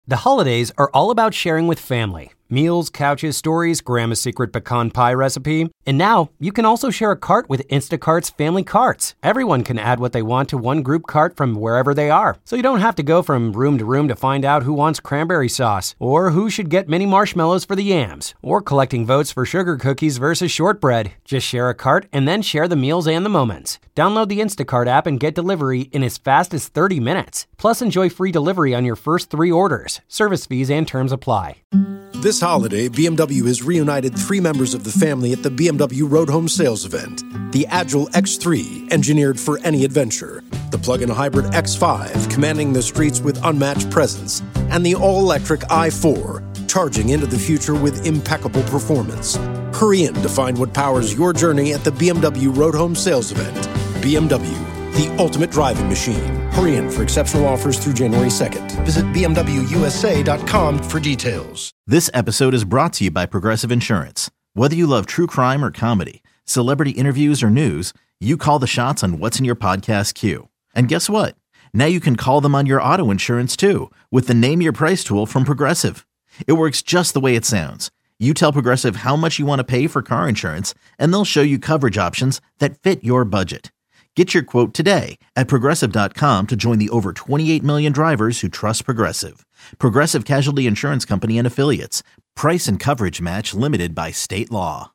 The holidays are all about sharing with family. Meals, couches, stories, Grandma's secret pecan pie recipe. And now, you can also share a cart with Instacart's Family Carts. Everyone can add what they want to one group cart from wherever they are. So you don't have to go from room to find out who wants cranberry sauce, or who should get mini marshmallows for the yams, or collecting votes for sugar cookies versus shortbread. Just share a cart and then share the meals and the moments. Download the Instacart app and get delivery in as fast as 30 minutes. Plus, enjoy free delivery on your first 3 orders. Service fees and terms apply. This holiday, BMW has reunited 3 members of the family at the BMW Road Home Sales event. The Agile X3, engineered for any adventure. The plug-in hybrid X5, commanding the streets with unmatched presence. And the all-electric i4, charging into the future with impeccable performance. Hurry in to find what powers your journey at the BMW Road Home Sales event. BMW, the ultimate driving machine. Hurry in for exceptional offers through January 2nd. Visit BMWUSA.com for details. This episode is brought to you by Progressive Insurance. Whether you love true crime or comedy, celebrity interviews or news, you call the shots on what's in your podcast queue. And guess what? Now you can call them on your auto insurance too with the Name Your Price tool from Progressive. It works just the way it sounds. You tell Progressive how much you want to pay for car insurance, and they'll show you coverage options that fit your budget. Get your quote today at Progressive.com to join the over 28 million drivers who trust Progressive. Progressive Casualty Insurance Company and Affiliates. Price and coverage match limited by state law.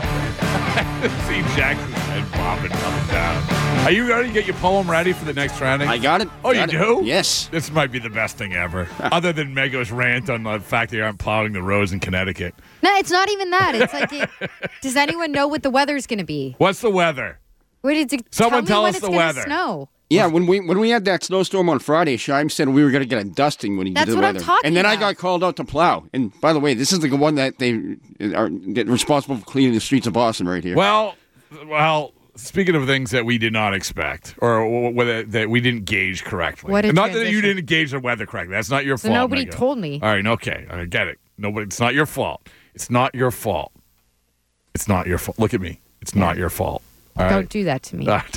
See Jackson's head bobbing up and down. Are you ready to get your poem ready for the next rounding? I got it. Oh, you do? Yes. This might be the best thing ever. Other than Mego's rant on the fact they aren't plowing the roads in Connecticut. No, it's not even that. It's like, does anyone know what the weather's going to be? What's the weather? Someone tell us the weather. Snow. Yeah, when we had that snowstorm on Friday, Shime said we were going to get a dusting when he did the weather. That's what I'm talking And then about. I got called out to plow. And by the way, this is the one that they are responsible for cleaning the streets of Boston right here. Well, speaking of things that we did not expect or that we didn't gauge correctly. What a Not that you transition. didn't gauge the weather correctly. That's not your So fault. nobody Mego. told me. All right, okay. I get it. It's not your fault. It's not your fault. It's not your fault. Look at me. It's not your fault. All Don't right? do that to me. All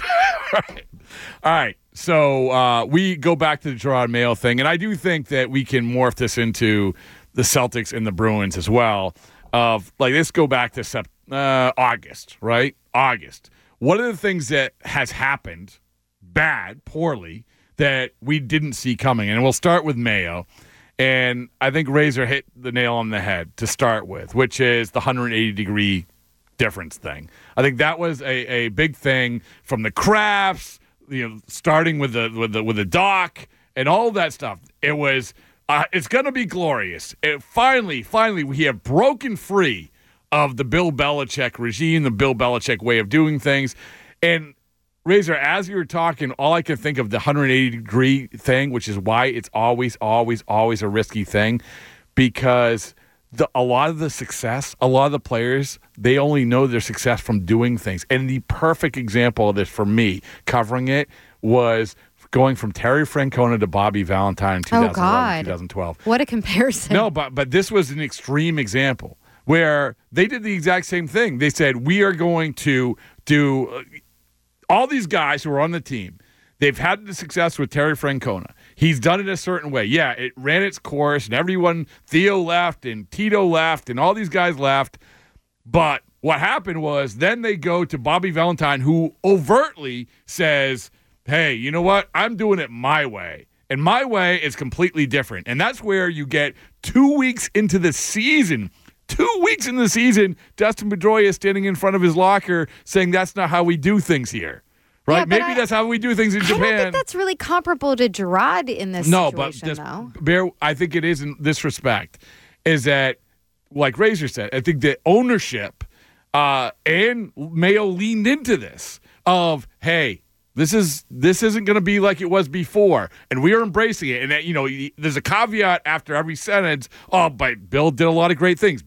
right. So we go back to the Gerard Mayo thing, and I do think that we can morph this into the Celtics and the Bruins as well. Let's go back to August, right? August. One of the things that has happened poorly, that we didn't see coming, and we'll start with Mayo, and I think Razor hit the nail on the head to start with, which is the 180-degree difference thing. I think that was a big thing from the crafts, starting with the dock and all that stuff. It was it's going to be glorious. Finally, we have broken free of the Bill Belichick regime, the Bill Belichick way of doing things. And Razor, as you were talking, all I could think of the 180-degree thing, which is why it's always a risky thing, because a lot of the success, a lot of the players, they only know their success from doing things. And the perfect example of this for me, covering it, was going from Terry Francona to Bobby Valentine in 2011, 2012. What a comparison. No, but this was an extreme example where they did the exact same thing. They said, we are going to do all these guys who are on the team. They've had the success with Terry Francona. He's done it a certain way. Yeah, it ran its course, and everyone, Theo left, and Tito left, and all these guys left. But what happened was then they go to Bobby Valentine, who overtly says, hey, you know what? I'm doing it my way. And my way is completely different. And that's where you get 2 weeks into the season. 2 weeks in the season, Dustin Pedroia is standing in front of his locker saying that's not how we do things here. Right? Yeah, Maybe that's how we do things in Japan. I don't think that's really comparable to Gerard in this situation, though. I think it is in this respect, is that, like Razor said, I think the ownership and Mayo leaned into this of, hey, this isn't going to be like it was before, and we are embracing it. And there's a caveat after every sentence. Oh, but Bill did a lot of great things.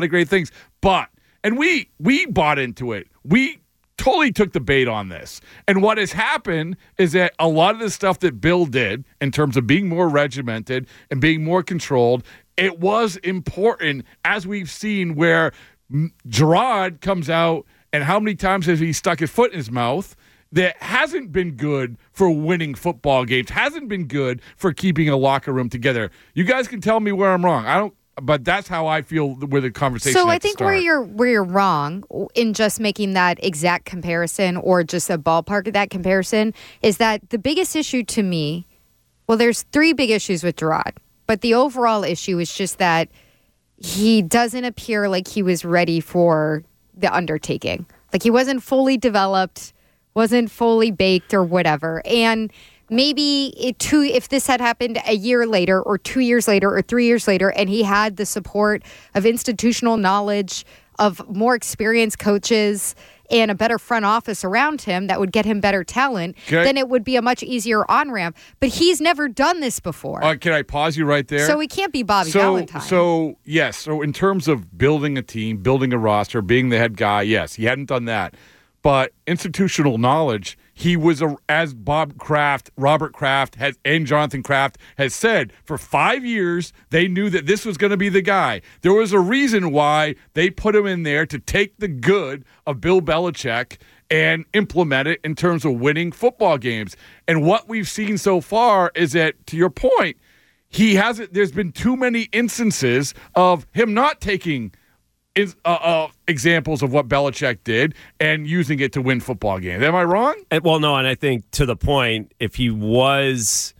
But we bought into it. We totally took the bait on this. And what has happened is that a lot of the stuff that Bill did in terms of being more regimented and being more controlled, it was important, as we've seen, where Gerard comes out and how many times has he stuck his foot in his mouth that hasn't been good for winning football games, hasn't been good for keeping a locker room together. You guys can tell me where I'm wrong. But that's how I feel where the conversation. So I think where you're wrong in just making that exact comparison or just a ballpark of that comparison is that the biggest issue to me, well, there's 3 big issues with Gerard, but the overall issue is just that he doesn't appear like he was ready for the undertaking. Like he wasn't fully developed, wasn't fully baked or whatever. And maybe if this had happened a year later or 2 years later or 3 years later and he had the support of institutional knowledge, of more experienced coaches and a better front office around him that would get him better talent, then it would be a much easier on-ramp. But he's never done this before. Can I pause you right there? So he can't be Bobby Valentine. So in terms of building a team, building a roster, being the head guy, yes, he hadn't done that. But institutional knowledge, he was, as Robert Kraft and Jonathan Kraft has said, for 5 years, they knew that this was going to be the guy. There was a reason why they put him in there to take the good of Bill Belichick and implement it in terms of winning football games. And what we've seen so far is that, to your point, there's been too many instances of him not taking examples of what Belichick did and using it to win football games. Am I wrong? Well, no, and I think to the point, if he was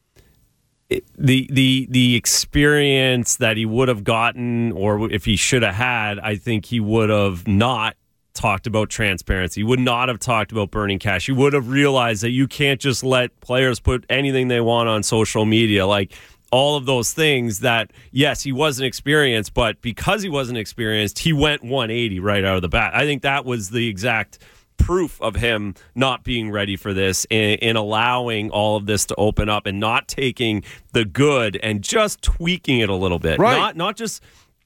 the experience that he would have gotten, or if he should have had, I think he would have not talked about transparency. He would not have talked about burning cash. He would have realized that you can't just let players put anything they want on social media. Like, all of those things that, yes, he wasn't experienced, but because he wasn't experienced, he went 180 right out of the bat. I think that was the exact proof of him not being ready for this and allowing all of this to open up and not taking the good and just tweaking it a little bit. Right. Not just...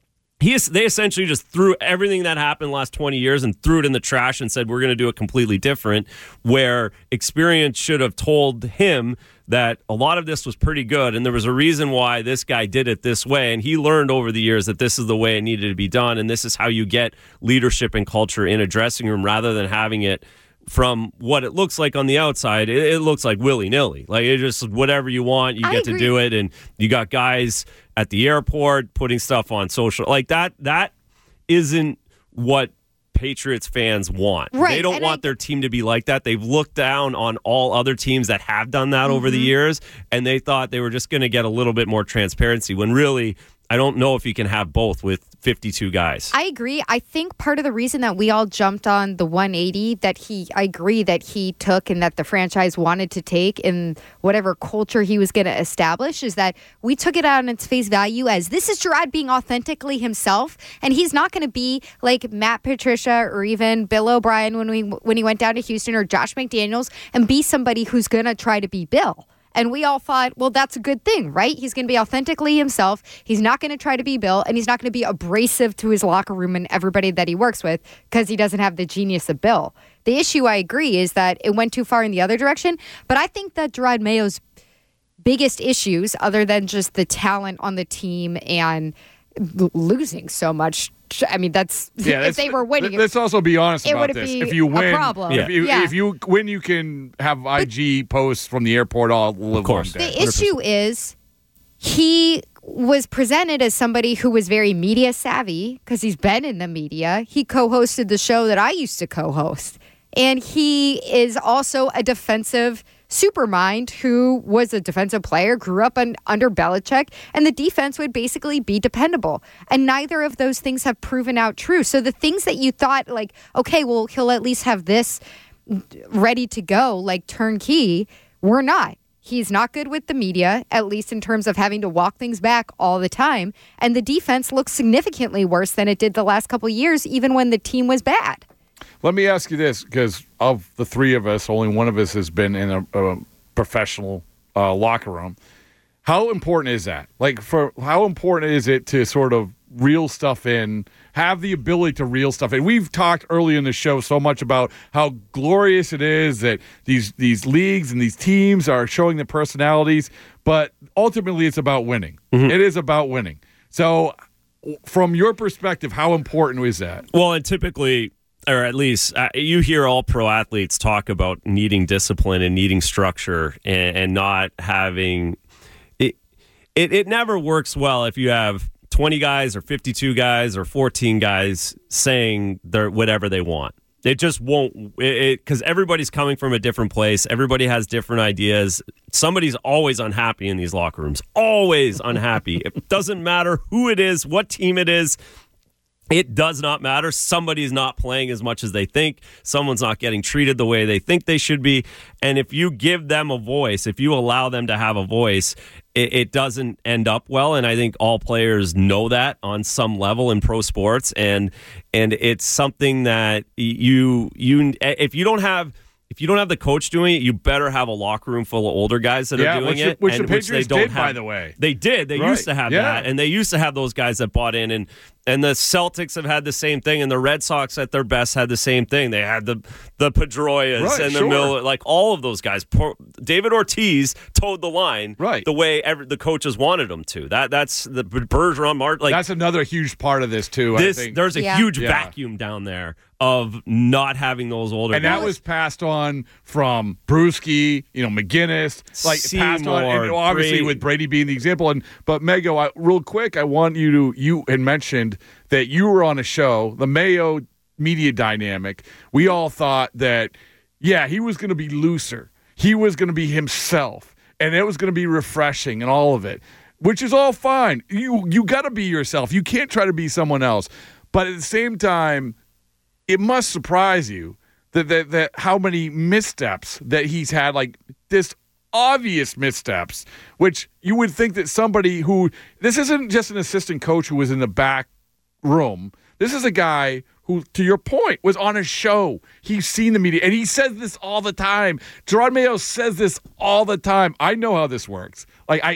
They essentially just threw everything that happened the last 20 years and threw it in the trash and said, we're going to do it completely different, where experience should have told him that a lot of this was pretty good, and there was a reason why this guy did it this way, and he learned over the years that this is the way it needed to be done, and this is how you get leadership and culture in a dressing room, rather than having it from what it looks like on the outside. It looks like willy-nilly. Like, it just, whatever you want, you get to do it, and you got guys at the airport putting stuff on social. Like, that isn't what Patriots fans want. Right. They don't want their team to be like that. They've looked down on all other teams that have done that over the years, and they thought they were just going to get a little bit more transparency, when really, I don't know if you can have both with 52 guys. I agree. I think part of the reason that we all jumped on the 180 I agree that he took and that the franchise wanted to take in whatever culture he was going to establish, is that we took it out on its face value as this is Gerard being authentically himself, and he's not going to be like Matt Patricia or even Bill O'Brien when he went down to Houston, or Josh McDaniels, and be somebody who's going to try to be Bill. And we all thought, well, that's a good thing, right? He's going to be authentically himself. He's not going to try to be Bill, and he's not going to be abrasive to his locker room and everybody that he works with, because he doesn't have the genius of Bill. The issue, I agree, is that it went too far in the other direction. But I think that Gerard Mayo's biggest issues, other than just the talent on the team and losing so much, I mean, if they were winning. Let's also be honest about this. Be if you win, a problem. If you win, you can have IG posts from the airport all live. Of course. The issue is he was presented as somebody who was very media savvy because he's been in the media. He co-hosted the show that I used to co-host. And he is also a defensive supermind who was a defensive player, grew up under Belichick, and the defense would basically be dependable. And neither of those things have proven out true. So the things that you thought, like, okay, well, he'll at least have this ready to go, like turnkey, were not. He's not good with the media, at least in terms of having to walk things back all the time. And the defense looks significantly worse than it did the last couple of years, even when the team was bad. Let me ask you this, because of the three of us, only one of us has been in a professional locker room. How important is that? Like, how important is it to sort of reel stuff in, have the ability to reel stuff in? We've talked early in the show so much about how glorious it is that these leagues and these teams are showing their personalities, but ultimately it's about winning. Mm-hmm. It is about winning. So from your perspective, how important is that? Well, and typically, or at least you hear all pro athletes talk about needing discipline and needing structure and not having it. It never works well if you have 20 guys or 52 guys or 14 guys saying whatever they want. It just won't, because everybody's coming from a different place. Everybody has different ideas. Somebody's always unhappy in these locker rooms. Always unhappy. It doesn't matter who it is, what team it is. It does not matter. Somebody's not playing as much as they think. Someone's not getting treated the way they think they should be. And if you give them a voice, if you allow them to have a voice, it doesn't end up well. And I think all players know that on some level in pro sports. And it's something that if you don't have the coach doing it, you better have a locker room full of older guys that are doing it. Which the Patriots did, by the way. They did. They used to have that. And they used to have those guys that bought in. And the Celtics have had the same thing. And the Red Sox at their best had the same thing. They had the Pedroias and the Miller, like all of those guys. David Ortiz towed the line the way the coaches wanted him to. That's the Bergeron, Martin. Like, that's another huge part of this, too, I think. There's a huge vacuum down there of not having those older guys. And that was passed on from Brewski, McGinnis, Seymour, passed on, and obviously with Brady being the example. But Mego, real quick, I want you had mentioned that you were on a show, the Mayo media dynamic. We all thought that, he was going to be looser. He was going to be himself, and it was going to be refreshing and all of it, which is all fine. You got to be yourself. You can't try to be someone else. But at the same time, it must surprise you that how many missteps that he's had, like this obvious missteps, which you would think that somebody this isn't just an assistant coach who was in the back room. This is a guy who, to your point, was on a show. He's seen the media, and he says this all the time. Gerard Mayo says this all the time. I know how this works.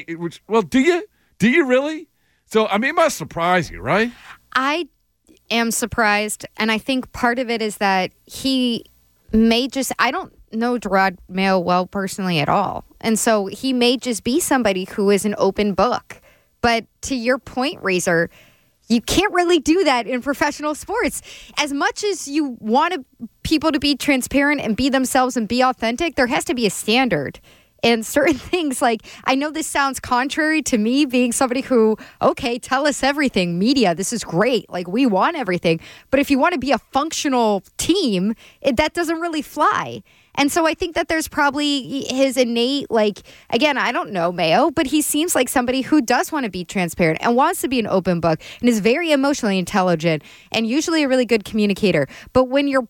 Do you? Do you really? So, I mean, it must surprise you, right? I am surprised, and I think part of it is that he may just, I don't know Gerard Mayo well personally at all, and so he may just be somebody who is an open book. But to your point, Razor, you can't really do that in professional sports. As much as you want people to be transparent and be themselves and be authentic, there has to be a standard. And certain things, like, I know this sounds contrary to me being somebody who, okay, tell us everything, media, this is great, like, we want everything. But if you want to be a functional team, that doesn't really fly. And so I think that there's probably his innate, like, again, I don't know Mayo, but he seems like somebody who does want to be transparent and wants to be an open book and is very emotionally intelligent and usually a really good communicator. But when you're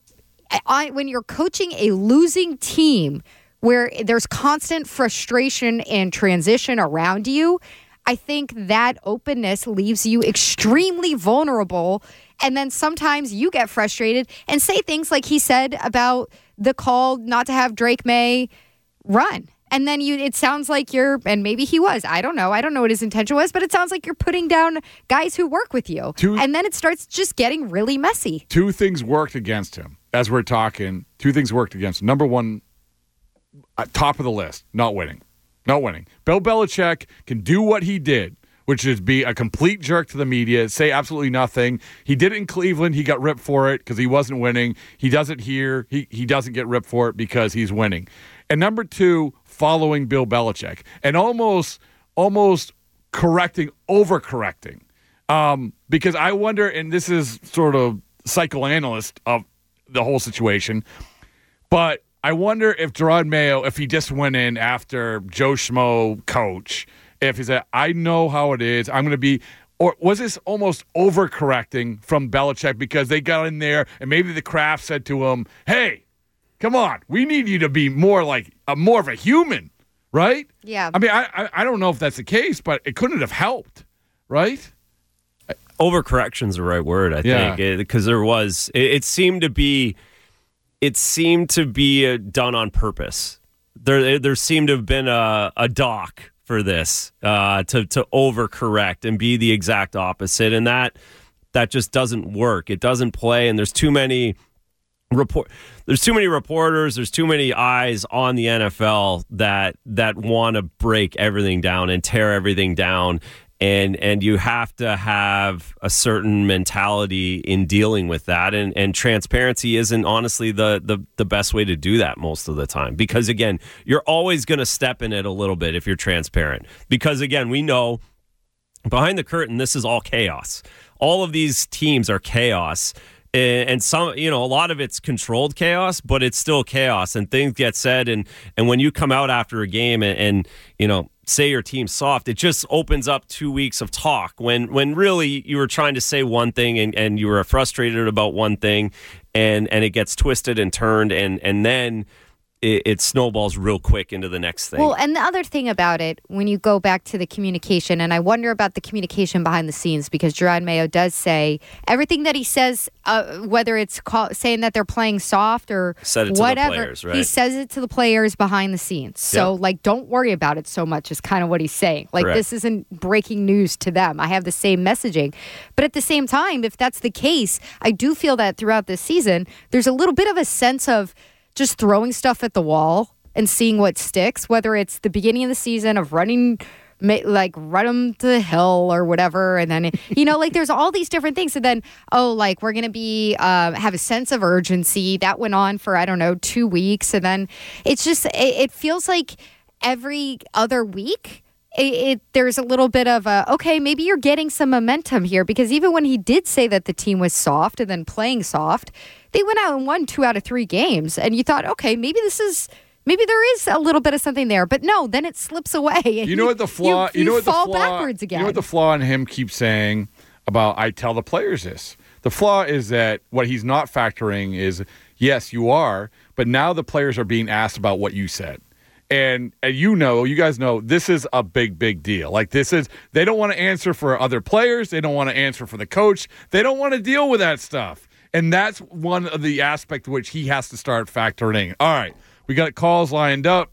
coaching a losing team where there's constant frustration and transition around you, I think that openness leaves you extremely vulnerable. And then sometimes you get frustrated and say things like he said about the call not to have Drake May run. And then it sounds like and maybe he was, I don't know what his intention was, but it sounds like you're putting down guys who work with you. And then it starts just getting really messy. Two things worked against him as we're talking. Two things worked against him. Number one, top of the list, not winning. Bill Belichick can do what he did, which is be a complete jerk to the media, say absolutely nothing. He did it in Cleveland. He got ripped for it because he wasn't winning. He does it here. He doesn't get ripped for it because he's winning. And number two, following Bill Belichick and almost overcorrecting. Because I wonder, and this is sort of psychoanalyst of the whole situation, but I wonder if Gerard Mayo, if he just went in after Joe Schmo coach, if he said, I know how it is, I'm going to be, or was this almost overcorrecting from Belichick because they got in there and maybe the Kraft said to him, hey, come on, we need you to be more like more of a human, right? Yeah. I mean, I don't know if that's the case, but it couldn't have helped, right? Overcorrection's the right word, I think, because it seemed to be done on purpose. There seemed to have been a doc for this to overcorrect and be the exact opposite, and that just doesn't work. It doesn't play, and there's too many reporters, there's too many eyes on the NFL that want to break everything down and tear everything down. And you have to have a certain mentality in dealing with that. And transparency isn't honestly the best way to do that most of the time. Because, again, you're always going to step in it a little bit if you're transparent. Because, again, we know behind the curtain, this is all chaos. All of these teams are chaos. And some, a lot of it's controlled chaos, but it's still chaos, and things get said. And when you come out after a game and say your team's soft, it just opens up 2 weeks of talk when really you were trying to say one thing and you were frustrated about one thing, and it gets twisted and turned, and then it snowballs real quick into the next thing. Well, and the other thing about it, when you go back to the communication, and I wonder about the communication behind the scenes, because Jerod Mayo does say everything that he says, whether it's saying that they're playing soft or whatever, the players, right? He says it to the players behind the scenes. So, don't worry about it so much is kind of what he's saying. Correct. This isn't breaking news to them. I have the same messaging. But at the same time, if that's the case, I do feel that throughout this season, there's a little bit of a sense of just throwing stuff at the wall and seeing what sticks, whether it's the beginning of the season of run them to the hill or whatever. And then, there's all these different things. And then, we're going to be, have a sense of urgency. That went on for, 2 weeks. And then it's just, it feels like every other week, there's a little bit of maybe you're getting some momentum here, because even when he did say that the team was soft and then playing soft, they went out and won 2 out of 3 games, and you thought, okay, maybe there is a little bit of something there, but no, then it slips away. And you know what the flaw? You fall backwards again. You know what the flaw in him keeps saying about? I tell the players this. The flaw is that what he's not factoring is, yes, you are, but now the players are being asked about what you said. And you guys know, this is a big, big deal. They don't want to answer for other players. They don't want to answer for the coach. They don't want to deal with that stuff. And that's one of the aspects which he has to start factoring in. All right, we got calls lined up,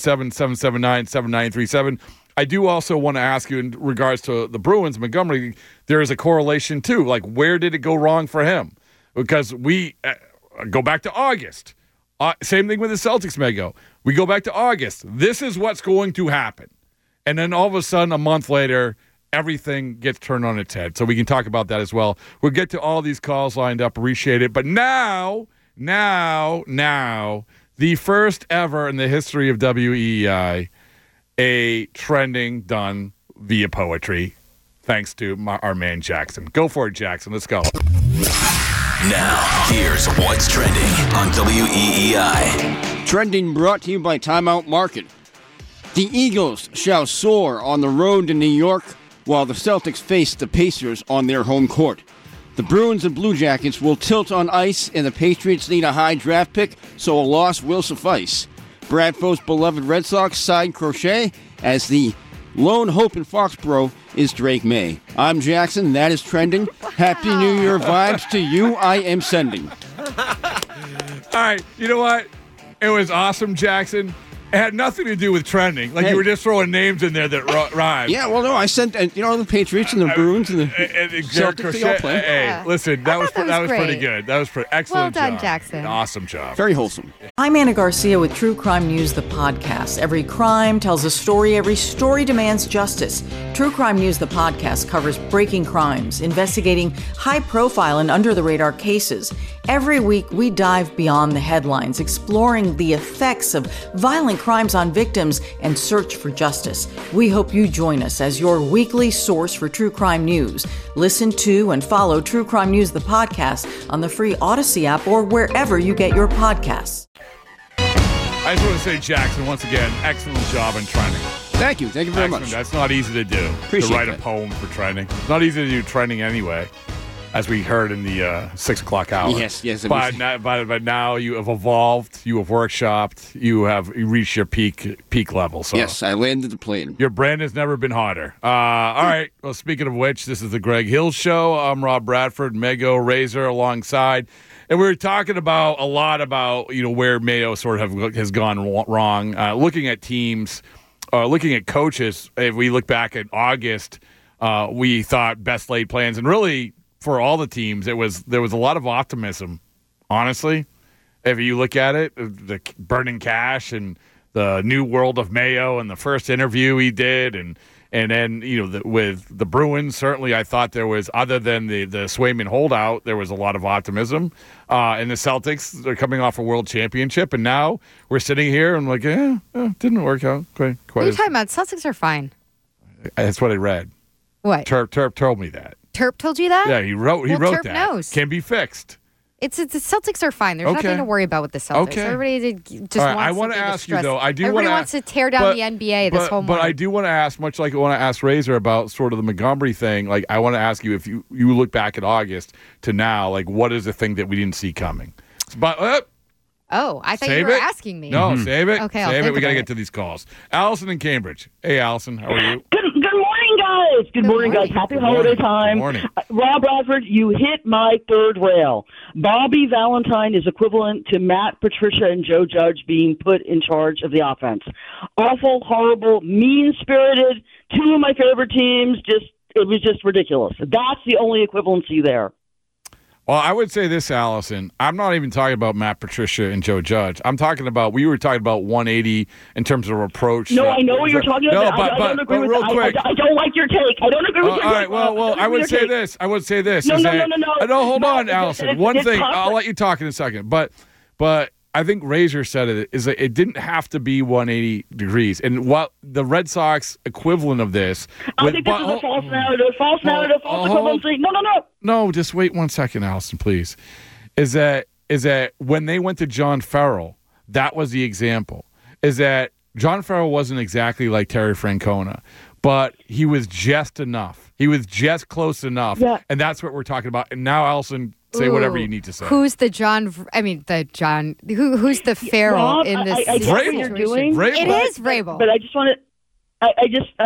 617-779-7937. I do also want to ask you in regards to the Bruins, Montgomery, there is a correlation too. Where did it go wrong for him? Because we go back to August. Same thing with the Celtics, Mego. We go back to August. This is what's going to happen. And then all of a sudden, a month later, everything gets turned on its head. So we can talk about that as well. We'll get to all these calls lined up. Appreciate it. But now, the first ever in the history of WEEI, a trending done via poetry, thanks to our man Jackson. Go for it, Jackson. Let's go. Now, here's what's trending on WEEI. Trending brought to you by Timeout Market. The Eagles shall soar on the road to New York while the Celtics face the Pacers on their home court. The Bruins and Blue Jackets will tilt on ice, and the Patriots need a high draft pick, so a loss will suffice. Bradfo's beloved Red Sox side crochet as the lone hope in Foxborough is Drake May. I'm Jackson. That is trending. Happy New Year vibes to you. I am sending. All right. You know what? It was awesome, Jackson. It had nothing to do with trending. You were just throwing names in there that rhyme. Yeah, well, no, I sent, the Patriots and the Bruins and the Celtics, they all play. Hey, listen, that was pretty good. That was pretty excellent. Well done, job. Jackson. Awesome job. Very wholesome. I'm Anna Garcia with True Crime News, the podcast. Every crime tells a story. Every story demands justice. True Crime News, the podcast, covers breaking crimes, investigating high-profile and under-the-radar cases. Every week, we dive beyond the headlines, exploring the effects of violent crimes on victims and search for justice. We hope you join us as your weekly source for true crime news. Listen to and follow True Crime News, the podcast, on the free Odyssey app or wherever you get your podcasts. I just want to say, Jackson, once again, excellent job in trending. Thank you. Thank you very much. That's not easy to do. Appreciate to write that. a poem for trending. It's not easy to do trending anyway, as we heard in the 6 o'clock hour. Yes. But now you have evolved. You have workshopped. You reached your peak level. So Yes, I landed the plane. your brand has never been hotter. All right. Well, speaking of which, this is the Greg Hill Show. I'm Rob Bradford, Mego Razor alongside. And we were talking a lot about where Mayo sort of has gone wrong. Looking at teams, looking at coaches. If we look back at August, we thought best laid plans, and really for all the teams, there was a lot of optimism. Honestly, if you look at it, the burning cash and the new world of Mayo and the first interview he did, and And then, with the Bruins, certainly I thought there was, other than the Swayman holdout, there was a lot of optimism. And the Celtics, they're coming off a world championship, and now we're sitting here and like, didn't work out quite. What are you talking about? Celtics are fine. That's what I read. What? Terp told me that. Terp told you that? Yeah, he wrote Terp that. knows. Can be fixed. The Celtics are fine. There's nothing to worry about with the Celtics. Okay. Everybody just All right, wants I want to something ask stress. you, though. Everybody wants to tear down the NBA this whole month. But I do want to ask, much like when I asked Razor about sort of the Montgomery thing, like I want to ask you, if you look back at August to now, like what is the thing that we didn't see coming? But I thought you were asking me. No, save it. Okay, save it. We got to about get to these calls. Allison in Cambridge. Hey, Allison, how are you? Good morning, guys. Good morning, guys. Happy holiday time. Good morning. Rob Bradford, you hit my third rail. Bobby Valentine is equivalent to Matt Patricia and Joe Judge being put in charge of the offense. Awful, horrible, mean-spirited. Two of my favorite teams. It was just ridiculous. That's the only equivalency there. Well, I would say this, Allison. I'm not even talking about Matt Patricia and Joe Judge. We were talking about 180 in terms of approach. No, I know what you're talking about. I don't agree with that. I don't like your take. I don't agree with your take. All right, well, I would say this. No, hold on, Allison. One thing, I'll let you talk in a second. But I think Razor said it, is that it didn't have to be 180 degrees. And what the Red Sox equivalent of this... I think this is a false narrative, false equivalency. No. No, just wait 1 second, Allison, please. Is that when they went to John Farrell, that was the example. Is that John Farrell wasn't exactly like Terry Francona, but he was just enough. He was just close enough. Yeah. And that's what we're talking about. And now, Allison... Say whatever you need to say. Who's the John? Who's the Farrell in this situation? It is Vrabel. But I just want to. I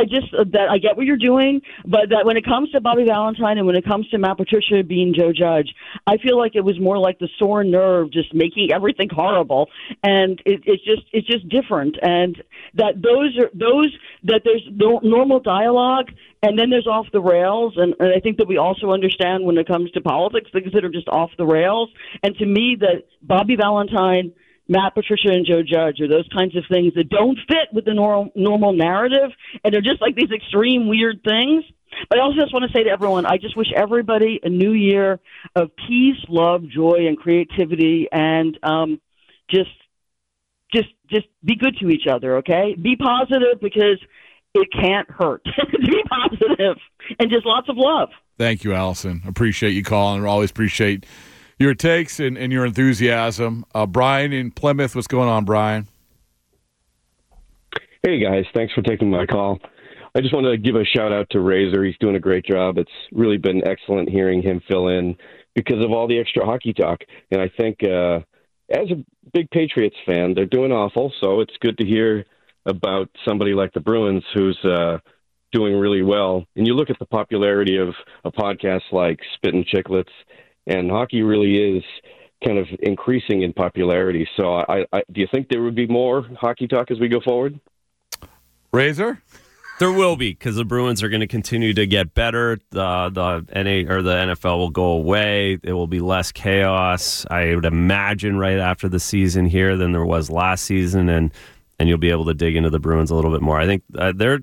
get what you're doing, but that when it comes to Bobby Valentine and when it comes to Matt Patricia being Joe Judge, I feel like it was more like the sore nerve, just making everything horrible, and it's just different, and that there's normal dialogue, and then there's off the rails, and I think that we also understand when it comes to politics things that are just off the rails, and to me that Bobby Valentine, Matt Patricia, and Joe Judge are those kinds of things that don't fit with the normal narrative, and they're just like these extreme weird things. But I also just want to say to everyone, I just wish everybody a new year of peace, love, joy, and creativity, and just be good to each other, okay? Be positive because it can't hurt. Be positive, and just lots of love. Thank you, Allison. Appreciate you calling. Always appreciate your takes and your enthusiasm. Brian in Plymouth, what's going on, Brian? Hey, guys. Thanks for taking my call. I just want to give a shout-out to Razor. He's doing a great job. It's really been excellent hearing him fill in because of all the extra hockey talk. And I think as a big Patriots fan, they're doing awful, so it's good to hear about somebody like the Bruins who's doing really well. And you look at the popularity of a podcast like Spittin' Chicklets, and hockey really is kind of increasing in popularity. So I do you think there would be more hockey talk as we go forward? Razor? There will be, because the Bruins are going to continue to get better. The NFL will go away. It will be less chaos, I would imagine, right after the season here than there was last season, and you'll be able to dig into the Bruins a little bit more. I think they're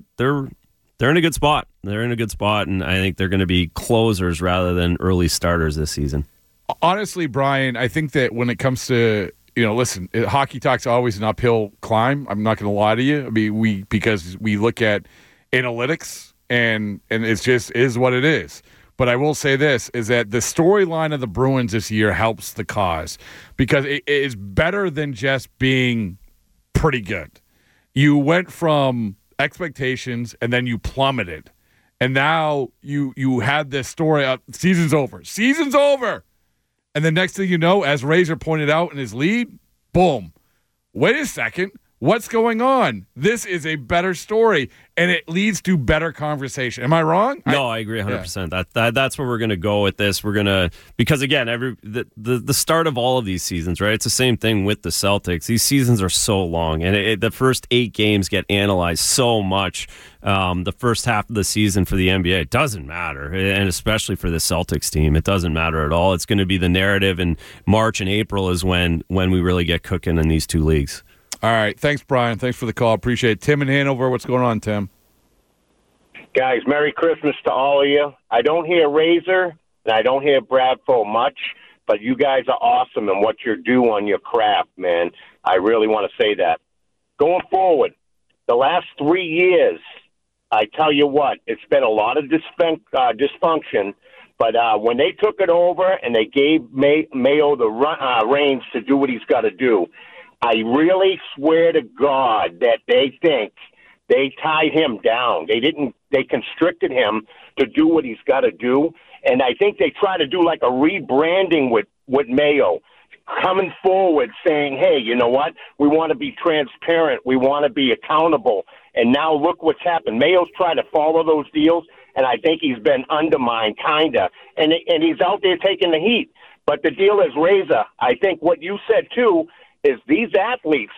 in a good spot. They're in a good spot, and I think they're going to be closers rather than early starters this season. Honestly, Brian, I think that when it comes to, listen, hockey talk's always an uphill climb. I'm not going to lie to you. I mean, because we look at analytics, and it's just is what it is. But I will say this, is that the storyline of the Bruins this year helps the cause because it is better than just being pretty good. You went from expectations and then you plummeted. And now you had this story of season's over. And the next thing you know, as Razor pointed out in his lead, boom. Wait a second. What's going on? This is a better story, and it leads to better conversation. Am I wrong? No, I agree 100%. Yeah. That's where we're going to go with this. We're going to, because again, the start of all of these seasons, right? It's the same thing with the Celtics. These seasons are so long, and the first 8 games get analyzed so much. The first half of the season for the NBA, it doesn't matter, and especially for the Celtics team, it doesn't matter at all. It's going to be the narrative, and March and April is when we really get cooking in these two leagues. All right. Thanks, Brian. Thanks for the call. Appreciate it. Tim in Hanover. What's going on, Tim? Guys, Merry Christmas to all of you. I don't hear Razor and I don't hear Bradford much, but you guys are awesome in what you're doing on your craft, man. I really want to say that. Going forward, the last 3 years, I tell you what, it's been a lot of dysfunction, but when they took it over and they gave Mayo the reins to do what he's got to do, I really swear to God that they think they tied him down. They constricted him to do what he's got to do, and I think they try to do like a rebranding with Mayo, coming forward saying, hey, you know what? We want to be transparent. We want to be accountable. And now look what's happened. Mayo's tried to follow those deals, and I think he's been undermined, kind of. And he's out there taking the heat. But the deal is, Razor, I think what you said, too, is these athletes,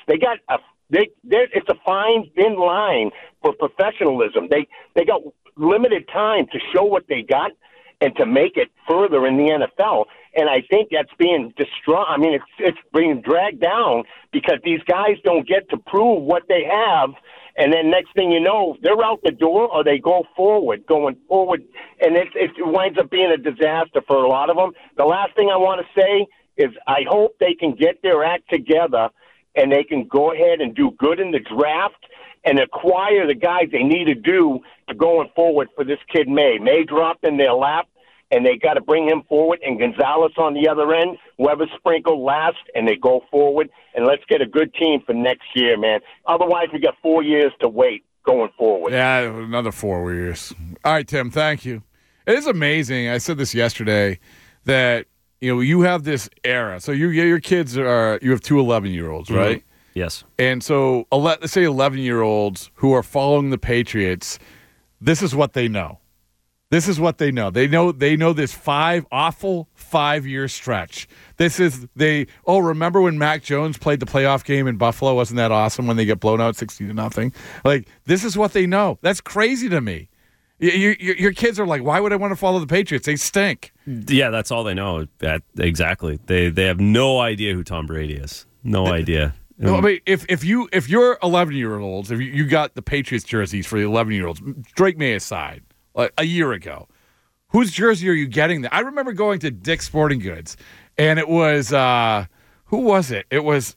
it's a fine, thin line for professionalism. They got limited time to show what they got and to make it further in the NFL. And I think that's being destroyed. I mean, it's being dragged down because these guys don't get to prove what they have. And then next thing you know, they're out the door or they going forward. And it winds up being a disaster for a lot of them. The last thing I want to say is I hope they can get their act together and they can go ahead and do good in the draft and acquire the guys they need to do to going forward for this kid May. May dropped in their lap, and they got to bring him forward, and Gonzalez on the other end, Weber sprinkled last, and they go forward, and let's get a good team for next year, man. Otherwise, we got 4 years to wait going forward. Yeah, another 4 years. All right, Tim, thank you. It is amazing. I said this yesterday that, you have this era. So your kids you have 2 11-year-olds, right? Mm-hmm. Yes. And so let's say 11-year-olds who are following the Patriots, this is what they know. This is what they know. They know this awful 5-year stretch. Remember when Mac Jones played the playoff game in Buffalo? Wasn't that awesome when they get blown out 60-0? Like, this is what they know. That's crazy to me. Your kids are like, why would I want to follow the Patriots? They stink. Yeah, that's all they know. Exactly. They have no idea who Tom Brady is. No idea. No, I mean, if you're 11-year-olds, if you got the Patriots jerseys for the 11-year-olds, Drake May aside, like a year ago, whose jersey are you getting there? I remember going to Dick's Sporting Goods, and it was who was it? It was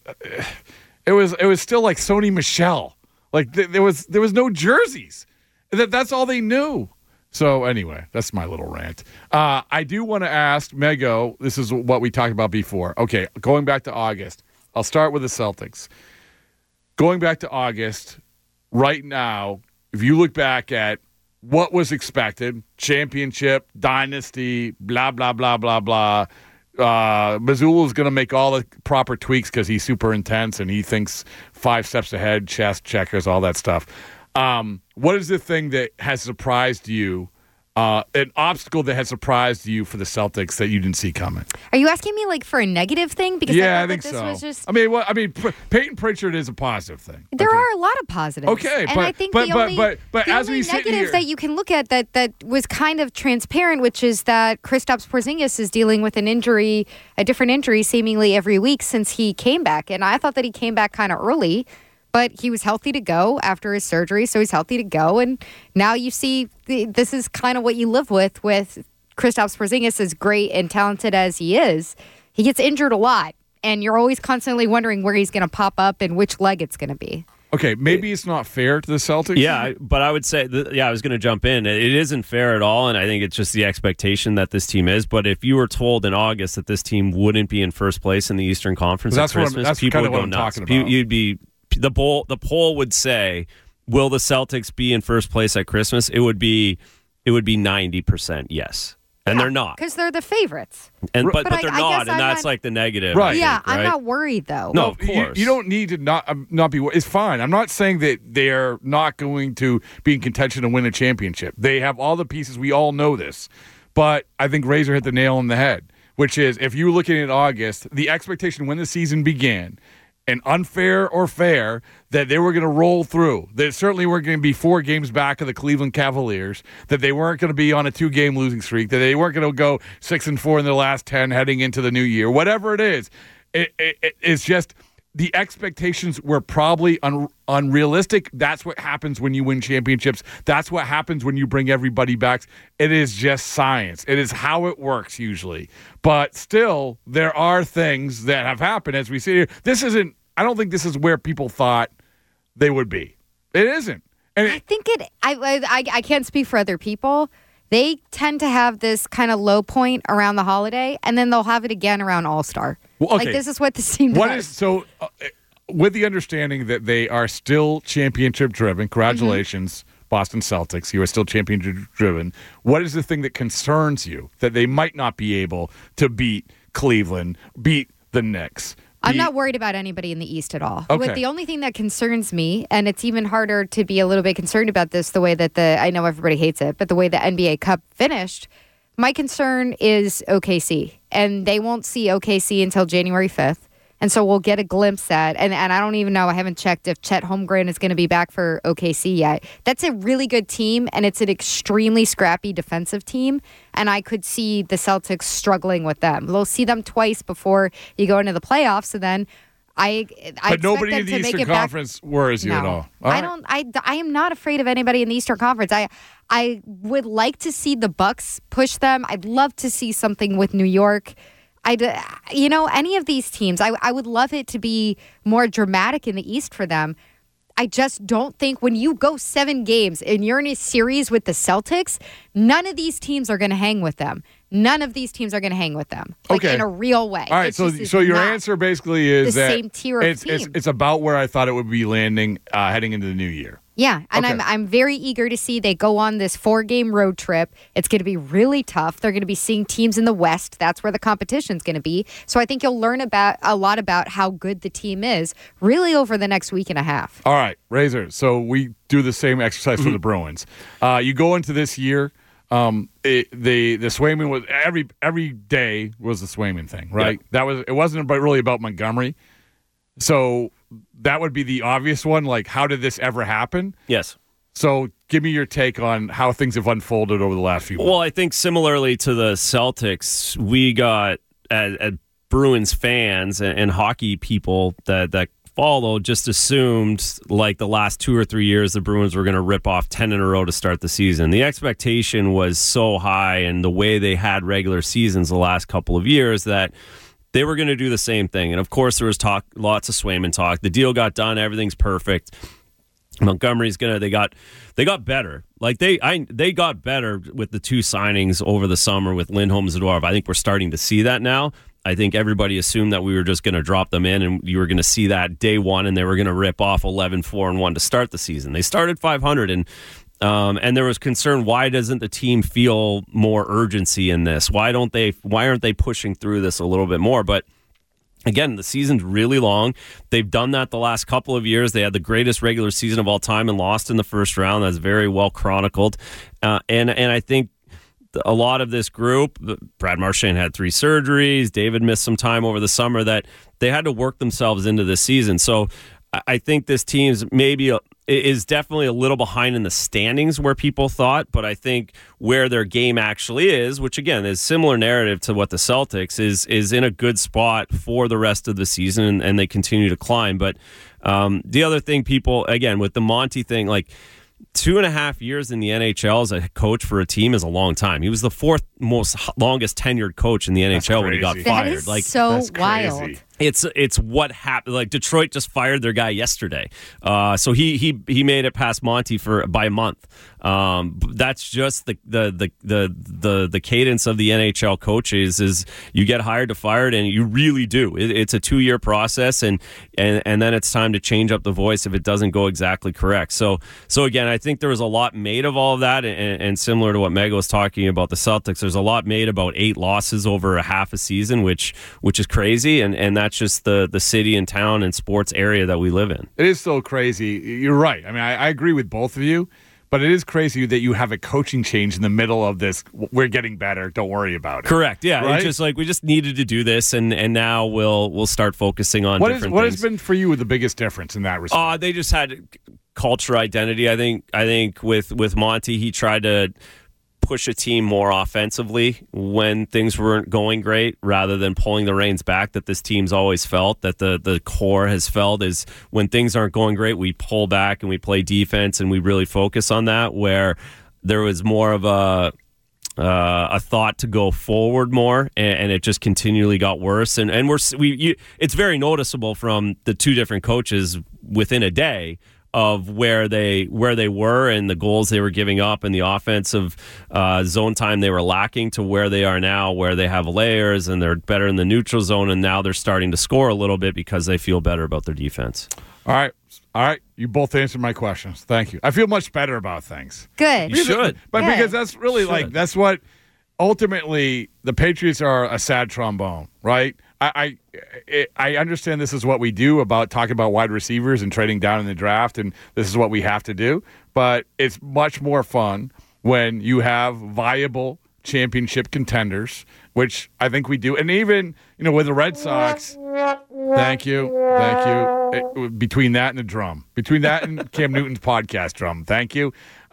still like Sony Michel. Like there was no jerseys. That's all they knew. So anyway, that's my little rant. I do want to ask Mego. This is what we talked about before. Okay, going back to August. I'll start with the Celtics. Going back to August, right now, if you look back at what was expected, championship, dynasty, blah, blah, blah, blah, blah, Mazzulla's going to make all the proper tweaks because he's super intense and he thinks 5 steps ahead, chess, checkers, all that stuff. What is the thing that has surprised you, an obstacle that has surprised you for the Celtics that you didn't see coming? Are you asking me like for a negative thing? Because I think so. Peyton Pritchard is a positive thing. There are a lot of positives. Okay, and I think the only negative that you can look at that was kind of transparent, which is that Kristaps Porzingis is dealing with a different injury, seemingly every week since he came back. And I thought that he came back kind of early. But he was healthy to go after his surgery, so he's healthy to go. And now you see this is kind of what you live with Kristaps Porzingis, as great and talented as he is. He gets injured a lot, and you're always constantly wondering where he's going to pop up and which leg it's going to be. Okay, maybe it's not fair to the Celtics. Yeah, but I would say, I was going to jump in. It isn't fair at all, and I think it's just the expectation that this team is. But if you were told in August that this team wouldn't be in first place in the Eastern Conference at Christmas, people would go nuts. You'd be... The poll would say, will the Celtics be in first place at Christmas? It would be 90% yes. And they're not. Because they're the favorites. But they're not, and that's like the negative. Right. Yeah, think, right? I'm not worried, though. No, of course. You don't need to not be worried. It's fine. I'm not saying that they're not going to be in contention to win a championship. They have all the pieces. We all know this. But I think Razor hit the nail on the head, which is if you look at August, the expectation when the season began, and unfair or fair, that they were going to roll through. They certainly weren't going to be 4 games back of the Cleveland Cavaliers, that they weren't going to be on a 2-game losing streak, that they weren't going to go 6-4 in their last 10 heading into the new year. Whatever it is, it's just the expectations were probably unrealistic. That's what happens when you win championships. That's what happens when you bring everybody back. It is just science. It is how it works usually. But still, there are things that have happened as we see here. I don't think this is where people thought they would be. It isn't. And I think I can't speak for other people. They tend to have this kind of low point around the holiday, and then they'll have it again around All-Star. Well, okay. Like, this is what this team does. With the understanding that they are still championship-driven, congratulations, Boston Celtics, you are still championship-driven, what is the thing that concerns you that they might not be able to beat Cleveland, beat the Knicks? I'm not worried about anybody in the East at all. Okay. The only thing that concerns me, and it's even harder to be a little bit concerned about this, the way that I know everybody hates it, but the way the NBA Cup finished, my concern is OKC. And they won't see OKC until January 5th. And so we'll get a glimpse at, and I don't even know, I haven't checked if Chet Holmgren is going to be back for OKC yet. That's a really good team, and it's an extremely scrappy defensive team, and I could see the Celtics struggling with them. We'll see them twice before you go into the playoffs, and then But nobody in the Eastern Conference worries you at all. I am not afraid of anybody in the Eastern Conference. I would like to see the Bucks push them. I'd love to see something with New York. Any of these teams, I would love it to be more dramatic in the East for them. I just don't think when you go 7 games and you're in a series with the Celtics, none of these teams are going to hang with them. None of these teams are going to hang with them, in a real way. All right, so your answer basically is the that same tier of team. It's about where I thought it would be landing heading into the new year. Yeah, and Okay. I'm very eager to see they go on this 4-game road trip. It's going to be really tough. They're going to be seeing teams in the West. That's where the competition's going to be. So I think you'll learn a lot about how good the team is really over the next week and a half. All right, Razor. So we do the same exercise for the Bruins. You go into this year. The Swayman was every day was the Swayman thing, right? Yeah. It wasn't really about Montgomery. So that would be the obvious one. Like, how did this ever happen? Yes. So give me your take on how things have unfolded over the last few months. Well, I think similarly to the Celtics, we got at Bruins fans and hockey people that follow just assumed like the last 2 or 3 years the Bruins were going to rip off 10 in a row to start the season. The expectation was so high, and the way they had regular seasons the last couple of years, that they were going to do the same thing. And of course there was lots of Swayman talk. The deal got done, everything's perfect. Montgomery's they got better. Like they got better with the 2 signings over the summer with Lindholm and Zadorov. I think we're starting to see that now. I think everybody assumed that we were just going to drop them in and you were going to see that day one, and they were going to rip off 11-4-1 to start the season. They started 500, and there was concern, why doesn't the team feel more urgency in this? Why aren't they pushing through this a little bit more? But again, the season's really long. They've done that the last couple of years. They had the greatest regular season of all time and lost in the first round. That's very well chronicled. And I think a lot of this group, Brad Marchand had 3 surgeries, David missed some time over the summer, that they had to work themselves into this season. So I think this team's is definitely a little behind in the standings where people thought, but I think where their game actually is, which again is similar narrative to what the Celtics is in a good spot for the rest of the season, and they continue to climb. But the other thing, people, again, with the Monty thing, like 2.5 years in the NHL as a coach for a team is a long time. He was the 4th longest tenured coach in the NHL when he got fired. That is so wild. It's what happened. Like Detroit just fired their guy yesterday, so he made it past Monty by a month. That's just the cadence of the NHL coaches. Is you get hired to fired, and you really do. It's a 2-year process, and then it's time to change up the voice if it doesn't go exactly correct. So again, I think there was a lot made of all of that, and similar to what Meg was talking about the Celtics, there's a lot made about 8 losses over a half a season, which is crazy, and that's just the city and town and sports area that we live in. It is so crazy. You're right. I mean, I agree with both of you, but it is crazy that you have a coaching change in the middle of this. We're getting better. Don't worry about it. Correct. Yeah. Right? It's just like we just needed to do this, and now we'll start focusing on different things. What has been for you the biggest difference in that respect? They just had culture identity. I think with Monty, he tried to push a team more offensively when things weren't going great rather than pulling the reins back that this team's always felt, that the core has felt, is when things aren't going great, we pull back and we play defense and we really focus on that, where there was more of a thought to go forward more, and it just continually got worse. And it's very noticeable from the two different coaches within a day of where they were and the goals they were giving up and the offensive zone time they were lacking to where they are now, where they have layers and they're better in the neutral zone, and now they're starting to score a little bit because they feel better about their defense. All right. You both answered my questions. Thank you. I feel much better about things. Good. You should. But Good. because that's really that's what ultimately the Patriots are, a sad trombone, right? I understand this is what we do about talking about wide receivers and trading down in the draft, and this is what we have to do. But it's much more fun when you have viable championship contenders, which I think we do. And even, with the Red Sox, thank you. Between that and the drum, between that and Cam Newton's podcast drum, thank you.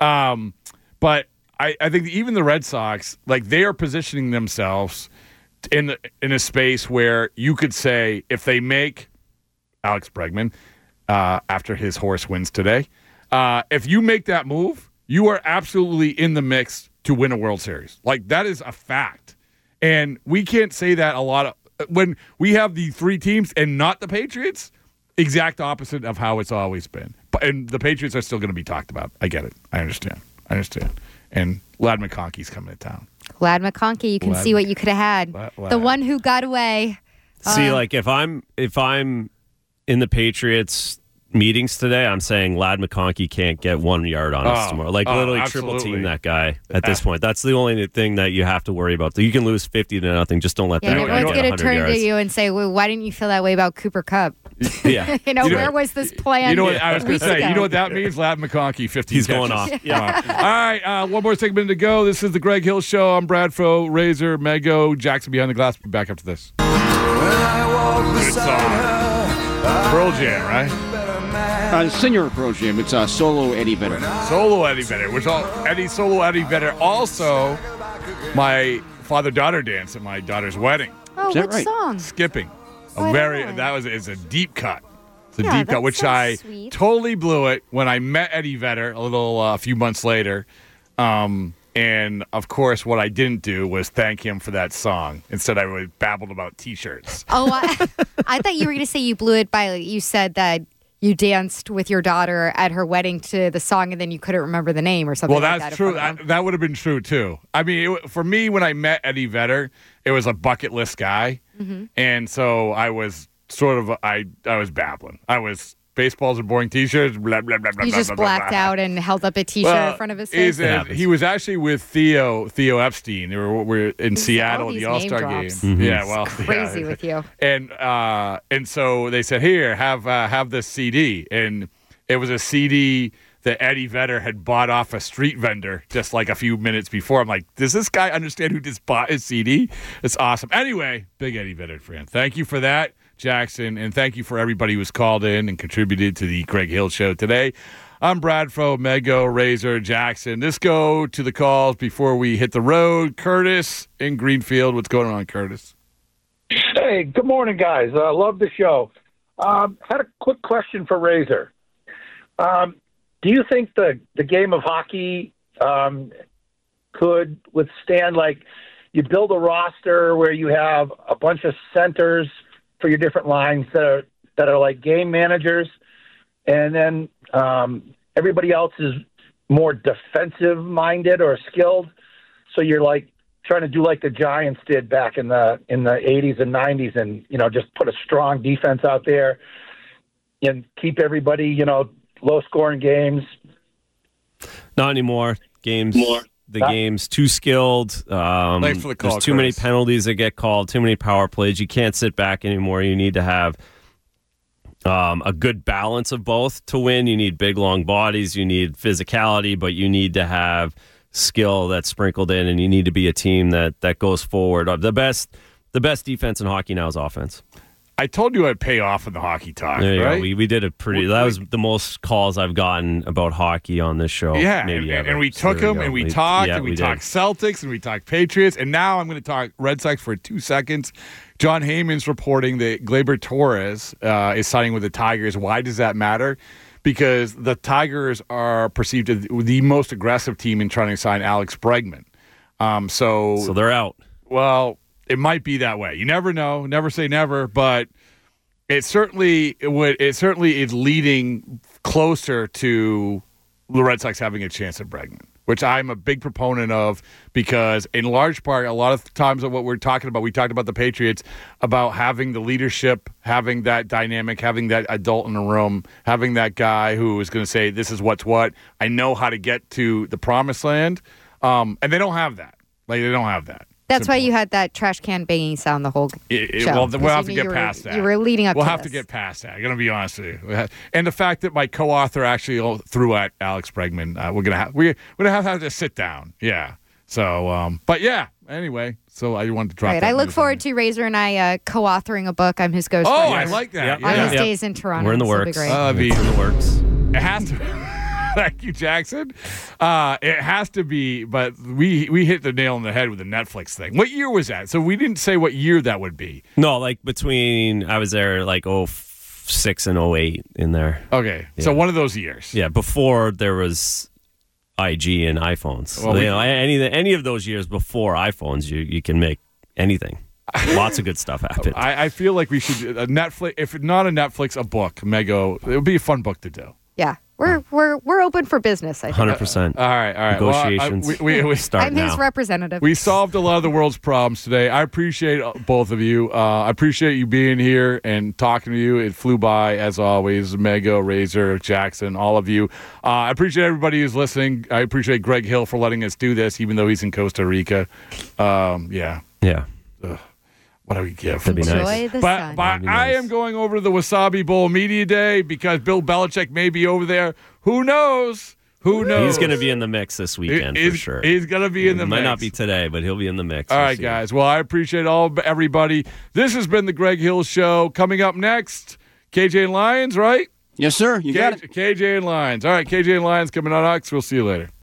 But I think even the Red Sox, they are positioning themselves in a space where you could say, if they make Alex Bregman after his horse wins today, if you make that move, you are absolutely in the mix to win a World Series. That is a fact. And we can't say that a lot of when we have the three teams and not the Patriots. Exact opposite of how it's always been. And the Patriots are still going to be talked about. I get it. I understand. And Ladd McConkey's coming to town. Ladd McConkey, you can see what you could have had. The one who got away. See, if I'm in the Patriots meetings today, I'm saying Ladd McConkey can't get 1 yard on us tomorrow. Literally absolutely. triple team that guy at this point. That's the only thing that you have to worry about. You can lose 50-0. Just don't let that. Everyone's going to turn to you and say, well, why didn't you feel that way about Cooper Kupp? Yeah. Where was this plan? You know what I was going to say? You know what that means? Ladd McConkey, 15 He's catches. going off. Yeah. All right, one more segment to go. This is the Greg Hill Show. I'm Brad Fro, Razor, Mego, Jackson behind the glass. We'll be back after this. Good song. Pearl Jam, right? Singer of Pearl Jam. It's solo Eddie Vedder. Solo Eddie Vedder. Solo Eddie Vedder. Also, my father-daughter dance at my daughter's wedding. Oh, Is that which right? song? Skipping. It's a deep cut. It's a Yeah, deep cut, that which sounds I sweet. totally blew it when I met Eddie Vedder a few months later. And of course, what I didn't do was thank him for that song. Instead, I babbled about T-shirts. Oh, I thought you were going to say you blew it by, you said that you danced with your daughter at her wedding to the song and then you couldn't remember the name or something Well, like that. that's true. That would have been true, too. I mean, for me, when I met Eddie Vedder, it was a bucket list guy. Mm-hmm. And so I was I was babbling. Baseball's a boring T-shirts, blah, blah, blah, blah, You blah, just blah, blah, blacked blah. out and held up a T-shirt in front of his face. He was actually with Theo Epstein. They were in Seattle at these the All-Star name game. drops. Mm-hmm. Yeah, well, Crazy yeah. with you. And so they said, "Here, have this CD," and it was a CD that Eddie Vedder had bought off a street vendor just a few minutes before. I'm like, does this guy understand who just bought his CD? It's awesome. Anyway, big Eddie Vedder fan. Thank you for that, Jackson, and thank you for everybody who's called in and contributed to the Greg Hill Show today. I'm Brad Fro, Mego, Razor, Jackson. Let's go to the calls before we hit the road. Curtis in Greenfield. What's going on, Curtis? Hey, good morning, guys. Love the show. Had a quick question for Razor. Do you think the game of hockey could withstand, you build a roster where you have a bunch of centers for your different lines that are like game managers, and then everybody else is more defensive minded or skilled, so you're trying to do like the Giants did back in the 80s and 90s, and just put a strong defense out there and keep everybody low scoring games. Not anymore. Game's too skilled. Thanks for the call, there's too many Curtis. penalties that get called, too many power plays. You can't sit back anymore. You need to have a good balance of both to win. You need big, long bodies. You need physicality, but you need to have skill that's sprinkled in, and you need to be a team that goes forward. The best defense in hockey now is offense. I told you I'd pay off in the hockey talk, There you right? go. We did a pretty. That was the most calls I've gotten about hockey on this show. Yeah, maybe and ever. we So took there you them, go. and we talked, and we did. talked Celtics, and we talked Patriots, and now I'm going to talk Red Sox for 2 seconds. John Heyman's reporting that Gleyber Torres is signing with the Tigers. Why does that matter? Because the Tigers are perceived as the most aggressive team in trying to sign Alex Bregman. So they're out. Well, it might be that way. You never know. Never say never, but it certainly is leading closer to the Red Sox having a chance at Bregman, which I'm a big proponent of because in large part, a lot of times of what we're talking about, we talked about the Patriots, about having the leadership, having that dynamic, having that adult in the room, having that guy who is going to say, this is what's what. I know how to get to the promised land. And they don't have that. They don't have that. That's why you had that trash can banging sound the whole show. Well, we'll have to get past that. You were leading up We'll to have this. to get past that. I'm going to be honest with you. And the fact that my co-author actually threw at Alex Bregman, we're going to have to sit down. Yeah. So, but yeah. Anyway, so I wanted to drop. Right. that I look news forward to Razor and I co-authoring a book. I'm his ghostwriter. Oh, I like that. On his days in Toronto. We're in the This will be works. great. It's in the works. It has to. Thank you, Jackson. It has to be, but we hit the nail on the head with the Netflix thing. What year was that? So we didn't say what year that would be. No, like between I was there like 06 and 08 in there. Okay, Yeah. so one of those years. Yeah, before there was IG and iPhones. Well, any of those years before iPhones, you can make anything. Lots of good stuff happened. I feel like we should Netflix. If not a Netflix, a book. Mego. It would be a fun book to do. Yeah. We're open for business, I think. 100%. All right. Negotiations Well, we start I'm now. his representative. We solved a lot of the world's problems today. I appreciate both of you. I appreciate you being here and talking to you. It flew by, as always. Mego, Razor, Jackson, all of you. I appreciate everybody who's listening. I appreciate Greg Hill for letting us do this, even though he's in Costa Rica. Yeah. Ugh. What do we give? That'd be Enjoy nice. the But sun. That'd be I nice. am going over to the Wasabi Bowl Media Day because Bill Belichick may be over there. Who knows? Who knows? He's going to be in the mix this weekend for sure. He's going to be in the Might mix. not be today, but he'll be in the mix. All We'll right, see. guys. Well, I appreciate everybody. This has been the Greg Hill Show. Coming up next, KJ and Lions, right? Yes, sir. You got it. KJ and Lions. All right, KJ and Lions coming on Ox. We'll see you later.